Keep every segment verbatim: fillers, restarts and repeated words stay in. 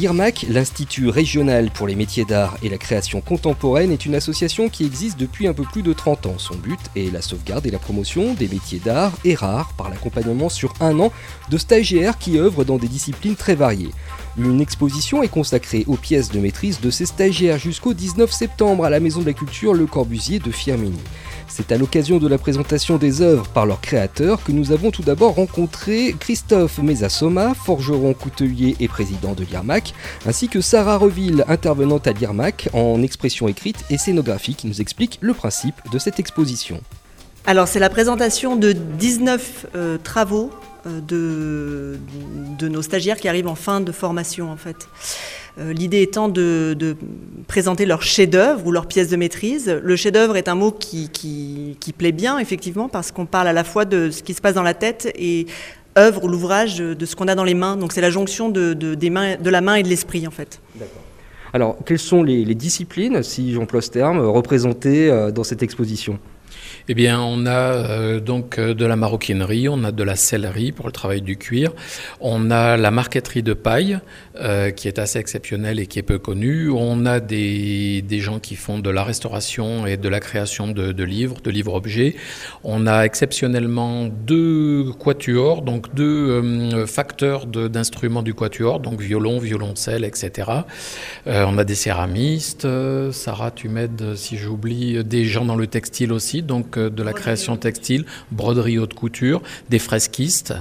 L'I R M A C, l'Institut régional pour les métiers d'art et la création contemporaine, est une association qui existe depuis un peu plus de trente ans. Son but est la sauvegarde et la promotion des métiers d'art et rares par l'accompagnement sur un an de stagiaires qui œuvrent dans des disciplines très variées. Une exposition est consacrée aux pièces de maîtrise de ces stagiaires jusqu'au dix-neuf septembre à la Maison de la Culture Le Corbusier de Firminy. C'est à l'occasion de la présentation des œuvres par leurs créateurs que nous avons tout d'abord rencontré Christophe Mezasoma, forgeron, coutelier et président de l'I R M A C, ainsi que Sarah Reville, intervenante à l'I R M A C en expression écrite et scénographie, qui nous explique le principe de cette exposition. Alors c'est la présentation de dix-neuf euh, travaux euh, de, de nos stagiaires qui arrivent en fin de formation en fait. Euh, l'idée étant de, de présenter leur chef-d'œuvre ou leur pièce de maîtrise. Le chef-d'œuvre est un mot qui, qui, qui plaît bien effectivement parce qu'on parle à la fois de ce qui se passe dans la tête et œuvre ou l'ouvrage de, de ce qu'on a dans les mains. Donc c'est la jonction de, de, des mains, de la main et de l'esprit en fait. D'accord. Alors quelles sont les, les disciplines, si j'emploie ce terme, représentées euh, dans cette exposition ? Eh bien, on a euh, donc euh, de la maroquinerie, on a de la sellerie pour le travail du cuir, on a la marqueterie de paille euh, qui est assez exceptionnelle et qui est peu connue, on a des, des gens qui font de la restauration et de la création de, de livres, de livres-objets, on a exceptionnellement deux quatuors, donc deux euh, facteurs de, d'instruments du quatuor, donc violon, violoncelle, et cetera. Euh, on a des céramistes, euh, Sarah, tu m'aides si j'oublie, des gens dans le textile aussi, donc de la création textile, broderie haute couture, des fresquistes.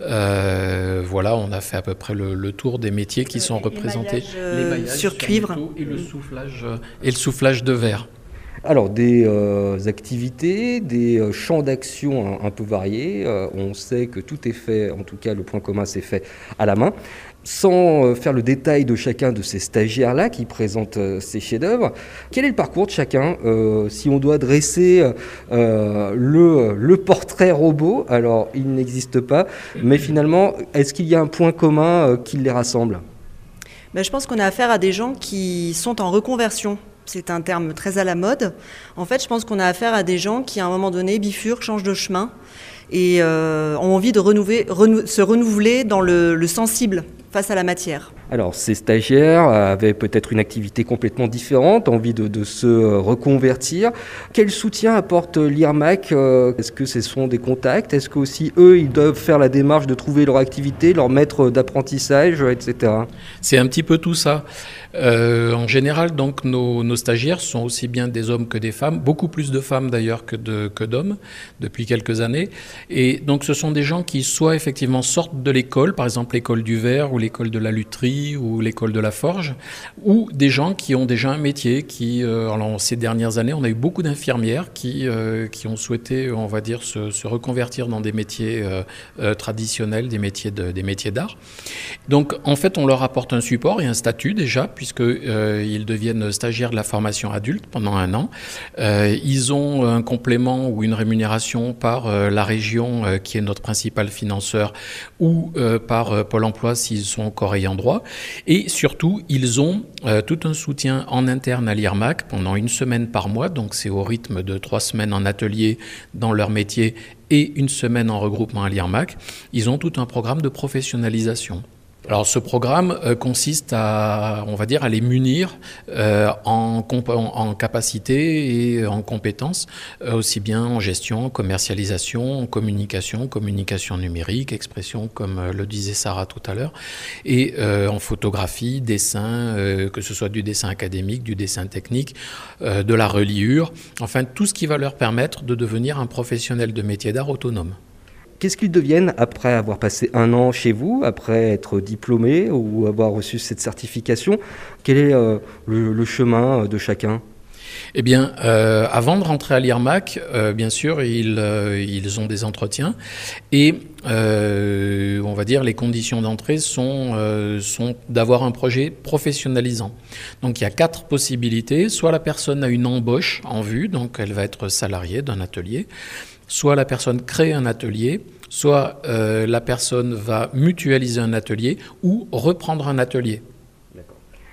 Euh, voilà, on a fait à peu près le, le tour des métiers qui sont représentés. Les maillages sur cuivre. Et le soufflage, et le soufflage de verre. Alors, des euh, activités, des euh, champs d'action un, un peu variés. Euh, on sait que tout est fait, en tout cas le point commun, c'est fait à la main. Sans euh, faire le détail de chacun de ces stagiaires-là qui présentent euh, ces chefs-d'œuvre, quel est le parcours de chacun euh, si on doit dresser euh, le, le portrait robot, alors il n'existe pas, mais finalement, est-ce qu'il y a un point commun euh, qui les rassemble ? Ben, je pense qu'on a affaire à des gens qui sont en reconversion. C'est un terme très à la mode. En fait, je pense qu'on a affaire à des gens qui, à un moment donné, bifurquent, changent de chemin et euh, ont envie de renouveler, renou- se renouveler dans le, le sensible face à la matière. Alors, ces stagiaires avaient peut-être une activité complètement différente, envie de, de se reconvertir. Quel soutien apporte l'I R M A C ? Est-ce que ce sont des contacts ? Est-ce qu'aussi, eux, ils doivent faire la démarche de trouver leur activité, leur maître d'apprentissage, et cetera. C'est un petit peu tout ça. Euh, en général, donc, nos, nos stagiaires sont aussi bien des hommes que des femmes, beaucoup plus de femmes d'ailleurs que, de, que d'hommes depuis quelques années. Et donc, ce sont des gens qui soit effectivement sortent de l'école, par exemple l'école du verre ou l'école de la lutherie ou l'école de la forge, ou des gens qui ont déjà un métier, qui, euh, alors, ces dernières années, on a eu beaucoup d'infirmières qui, euh, qui ont souhaité, on va dire, se, se reconvertir dans des métiers euh, euh, traditionnels, des métiers, de, des métiers d'art. Donc, en fait, on leur apporte un support et un statut déjà, puisqu'ils euh, deviennent stagiaires de la formation adulte pendant un an. Euh, ils ont un complément ou une rémunération par euh, la région, euh, qui est notre principal financeur, ou euh, par euh, Pôle emploi s'ils sont encore ayant droit. Et surtout, ils ont euh, tout un soutien en interne à l'I R M A C pendant une semaine par mois, donc c'est au rythme de trois semaines en atelier dans leur métier et une semaine en regroupement à l'I R M A C. Ils ont tout un programme de professionnalisation. Alors ce programme euh, consiste à, on va dire, à les munir euh, en, comp- en capacité et en compétences, euh, aussi bien en gestion, en commercialisation, en communication, communication numérique, expression comme euh, le disait Sarah tout à l'heure, et euh, en photographie, dessin, euh, que ce soit du dessin académique, du dessin technique, euh, de la reliure, enfin tout ce qui va leur permettre de devenir un professionnel de métier d'art autonome. Qu'est-ce qu'ils deviennent après avoir passé un an chez vous, après être diplômés ou avoir reçu cette certification ? Quel est euh, le, le chemin de chacun ? Eh bien, euh, avant de rentrer à l'I R M A C, euh, bien sûr, ils, euh, ils ont des entretiens et euh, on va dire les conditions d'entrée sont, euh, sont d'avoir un projet professionnalisant. Donc, il y a quatre possibilités. Soit la personne a une embauche en vue, donc elle va être salariée d'un atelier. Soit la personne crée un atelier, soit euh, la personne va mutualiser un atelier ou reprendre un atelier.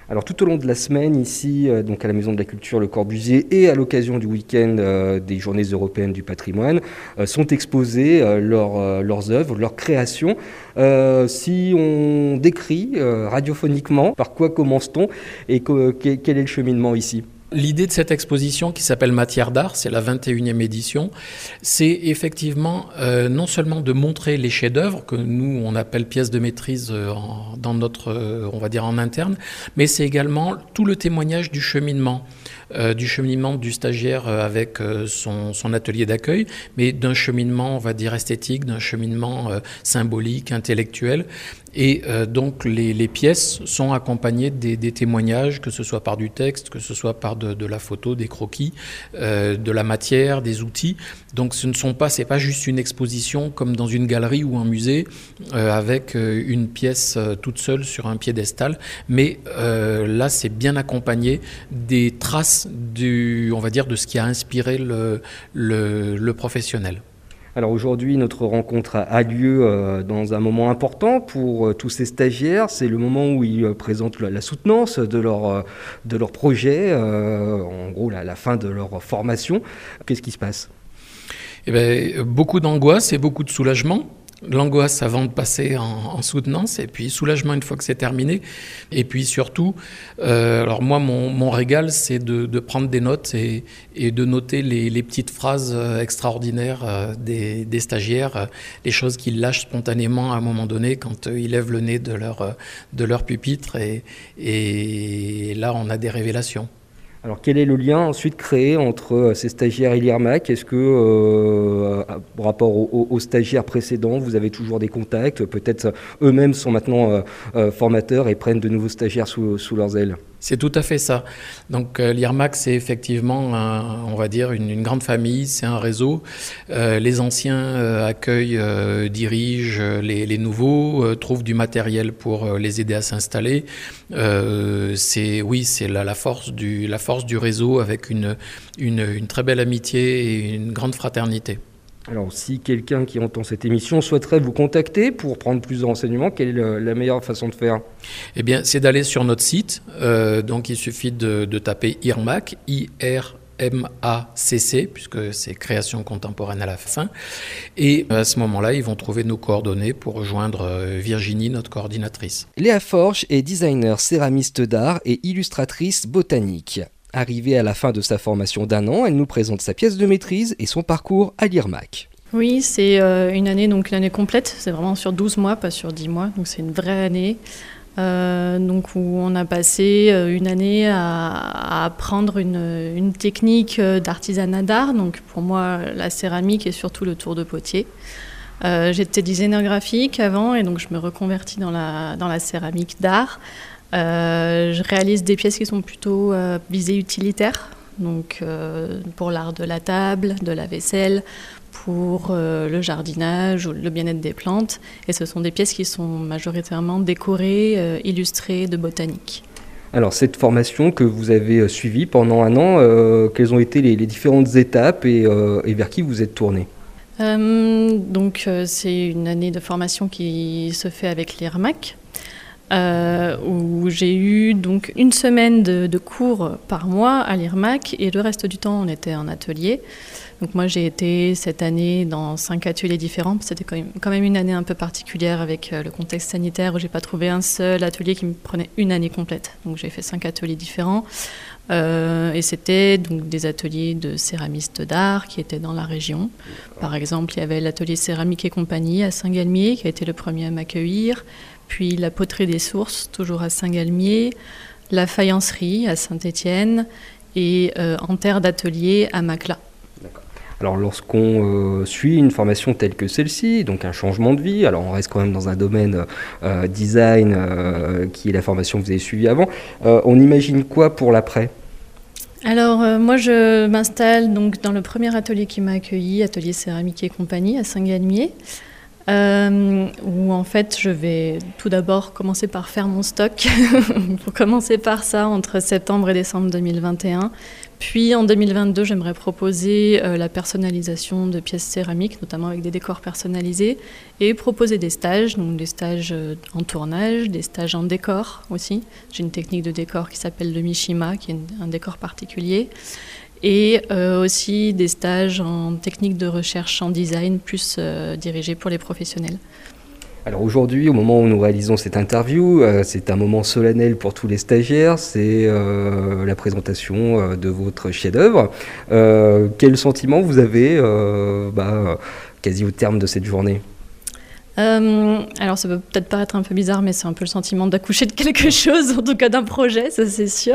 Alors tout au long de la semaine ici, euh, donc à la Maison de la Culture Le Corbusier et à l'occasion du week-end euh, des Journées européennes du patrimoine, euh, sont exposées euh, leurs, euh, leurs œuvres, leurs créations. Euh, si on décrit euh, radiophoniquement, par quoi commence-t-on et que, que, quel est le cheminement ici ? L'idée de cette exposition qui s'appelle Matière d'art, c'est la vingt et unième édition, c'est effectivement euh, non seulement de montrer les chefs-d'œuvre que nous on appelle pièces de maîtrise euh, en, dans notre, euh, on va dire en interne, mais c'est également tout le témoignage du cheminement, euh, du cheminement du stagiaire euh, avec euh, son, son atelier d'accueil, mais d'un cheminement, on va dire esthétique, d'un cheminement euh, symbolique, intellectuel. Et euh, donc les, les pièces sont accompagnées des, des témoignages, que ce soit par du texte, que ce soit par de, de la photo, des croquis, euh, de la matière, des outils. Donc ce ne sont pas, c'est pas juste une exposition comme dans une galerie ou un musée euh, avec euh, une pièce euh, toute seule sur un piédestal, mais euh, là c'est bien accompagné des traces du, on va dire, de ce qui a inspiré le, le, le professionnel. Alors aujourd'hui, notre rencontre a, a lieu euh, dans un moment important pour euh, tous ces stagiaires. C'est le moment où ils euh, présentent la, la soutenance de leur, euh, de leur projet, euh, en gros la, la fin de leur formation. Qu'est-ce qui se passe ? Eh bien, beaucoup d'angoisse et beaucoup de soulagement. L'angoisse avant de passer en, en soutenance, et puis soulagement une fois que c'est terminé. Et puis surtout, euh, alors moi, mon, mon régal, c'est de, de prendre des notes et, et de noter les, les petites phrases extraordinaires euh, des, des stagiaires, euh, les choses qu'ils lâchent spontanément à un moment donné quand euh, ils lèvent le nez de leur, de leur pupitre. Et, et là, on a des révélations. Alors quel est le lien ensuite créé entre ces stagiaires et l'I R M A C ? Est-ce que, euh, par rapport aux, aux stagiaires précédents, vous avez toujours des contacts ? Peut-être eux-mêmes sont maintenant euh, euh, formateurs et prennent de nouveaux stagiaires sous, sous leurs ailes ? C'est tout à fait ça. Donc euh, l'I R M A C, c'est effectivement, un, on va dire, une, une grande famille, c'est un réseau. Euh, les anciens euh, accueillent, euh, dirigent les, les nouveaux, euh, trouvent du matériel pour euh, les aider à s'installer. Euh, c'est, oui, c'est la, la, force du, la force du réseau avec une, une, une très belle amitié et une grande fraternité. Alors, si quelqu'un qui entend cette émission souhaiterait vous contacter pour prendre plus de renseignements, quelle est le, la meilleure façon de faire ? Eh bien, c'est d'aller sur notre site. Euh, donc, il suffit de, de taper I R M A C, I R M A C C, puisque c'est création contemporaine à la fin. Et à ce moment-là, ils vont trouver nos coordonnées pour rejoindre Virginie, notre coordinatrice. Léa Forge est designer céramiste d'art et illustratrice botanique. Arrivée à la fin de sa formation d'un an, elle nous présente sa pièce de maîtrise et son parcours à l'I R M A C. Oui, c'est euh, une année, donc l'année complète, c'est vraiment sur douze mois, pas sur dix mois, donc c'est une vraie année. Euh, donc où on a passé une année à, à apprendre une, une technique d'artisanat d'art, donc pour moi la céramique et surtout le tour de potier. Euh, j'étais designer graphique avant et donc je me reconvertis dans la, dans la céramique d'art. Euh, je réalise des pièces qui sont plutôt euh, visées utilitaires, donc euh, pour l'art de la table, de la vaisselle, pour euh, le jardinage ou le bien-être des plantes. Et ce sont des pièces qui sont majoritairement décorées, euh, illustrées de botanique. Alors cette formation que vous avez suivie pendant un an, euh, quelles ont été les, les différentes étapes et, euh, et vers qui vous êtes tourné ? euh, Donc euh, c'est une année de formation qui se fait avec l'I R M A C. Euh, où j'ai eu donc une semaine de, de cours par mois à l'I R M A C et le reste du temps on était en atelier. Donc moi j'ai été cette année dans cinq ateliers différents. C'était quand même, quand même une année un peu particulière avec le contexte sanitaire où j'ai pas trouvé un seul atelier qui me prenait une année complète. Donc j'ai fait cinq ateliers différents euh, et c'était donc des ateliers de céramistes d'art qui étaient dans la région. Par exemple il y avait l'atelier Céramique et Compagnie à Saint-Galmier qui a été le premier à m'accueillir. Puis la poterie des sources, toujours à Saint-Galmier, la faïencerie à Saint-Étienne et euh, en terre d'atelier à Macla. D'accord. Alors lorsqu'on euh, suit une formation telle que celle-ci, donc un changement de vie, alors on reste quand même dans un domaine euh, design euh, qui est la formation que vous avez suivie avant, euh, on imagine quoi pour l'après ? Alors euh, moi je m'installe donc dans le premier atelier qui m'a accueilli, atelier Céramique et Compagnie à Saint-Galmier. Euh, où en fait je vais tout d'abord commencer par faire mon stock. Pour commencer par ça entre septembre et décembre deux mille vingt et un, Puis en deux mille vingt-deux, j'aimerais proposer euh, la personnalisation de pièces céramiques, notamment avec des décors personnalisés, et proposer des stages, donc des stages euh, en tournage, des stages en décor aussi. J'ai une technique de décor qui s'appelle le Mishima, qui est un décor particulier, et euh, aussi des stages en technique de recherche en design, plus euh, dirigés pour les professionnels. Alors aujourd'hui, au moment où nous réalisons cette interview, euh, c'est un moment solennel pour tous les stagiaires, c'est euh, la présentation euh, de votre chef-d'œuvre. Euh, quel sentiment vous avez euh, bah, quasi au terme de cette journée ? Euh, alors ça peut peut-être paraître un peu bizarre, mais c'est un peu le sentiment d'accoucher de quelque chose, en tout cas d'un projet, ça c'est sûr.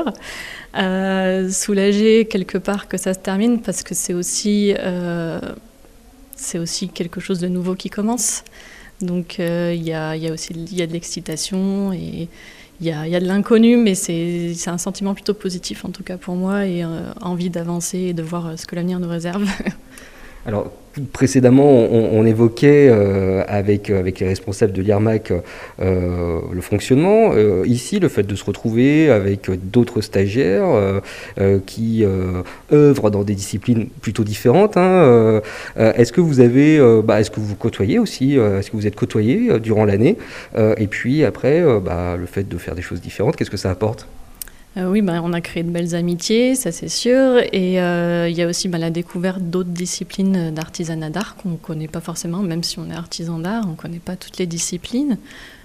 Euh, soulagé quelque part que ça se termine, parce que c'est aussi, euh, c'est aussi quelque chose de nouveau qui commence. Donc il euh, y, a, y a aussi y a de l'excitation et il y a, y a de l'inconnu, mais c'est, c'est un sentiment plutôt positif en tout cas pour moi, et euh, envie d'avancer et de voir ce que l'avenir nous réserve. Alors, précédemment, on, on évoquait euh, avec, avec les responsables de l'I R M A C euh, le fonctionnement. Euh, ici, le fait de se retrouver avec d'autres stagiaires euh, euh, qui euh, œuvrent dans des disciplines plutôt différentes. Hein, euh, est-ce que vous avez, euh, bah, est-ce que vous vous côtoyez aussi euh, Est-ce que vous êtes côtoyés euh, durant l'année euh, Et puis après, euh, bah, le fait de faire des choses différentes, qu'est-ce que ça apporte ? Euh, oui, bah, on a créé de belles amitiés, ça c'est sûr. Et il euh, y a aussi bah, la découverte d'autres disciplines d'artisanat d'art qu'on ne connaît pas forcément, même si on est artisan d'art, on ne connaît pas toutes les disciplines.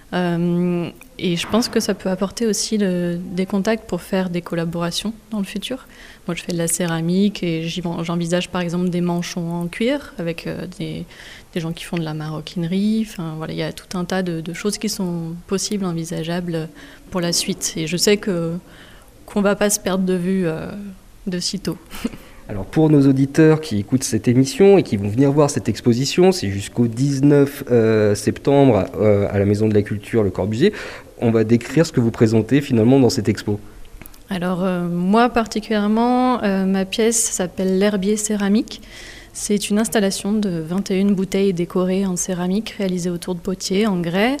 Euh, et je pense que ça peut apporter aussi le, des contacts pour faire des collaborations dans le futur. Moi, je fais de la céramique et j'envisage par exemple des manchons en cuir avec euh, des, des gens qui font de la maroquinerie. Enfin, voilà, il y a tout un tas de, de choses qui sont possibles, envisageables pour la suite. Et je sais que qu'on ne va pas se perdre de vue euh, de sitôt. Alors pour nos auditeurs qui écoutent cette émission et qui vont venir voir cette exposition, c'est jusqu'au dix-neuf euh, septembre euh, à la Maison de la Culture Le Corbusier. On va décrire ce que vous présentez finalement dans cette expo. Alors euh, moi particulièrement, euh, ma pièce s'appelle l'herbier céramique. C'est une installation de vingt et une bouteilles décorées en céramique réalisées autour de potiers en grès.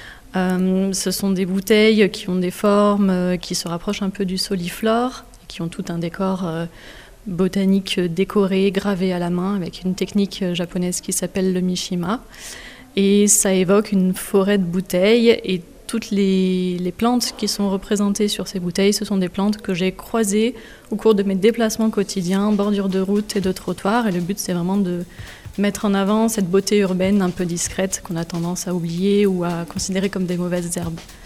Euh, ce sont des bouteilles qui ont des formes euh, qui se rapprochent un peu du soliflore, qui ont tout un décor euh, botanique décoré, gravé à la main, avec une technique euh, japonaise qui s'appelle le Mishima. Et ça évoque une forêt de bouteilles, et toutes les, les plantes qui sont représentées sur ces bouteilles, ce sont des plantes que j'ai croisées au cours de mes déplacements quotidiens, bordure de route et de trottoir. Et le but, c'est vraiment de mettre en avant cette beauté urbaine un peu discrète qu'on a tendance à oublier ou à considérer comme des mauvaises herbes.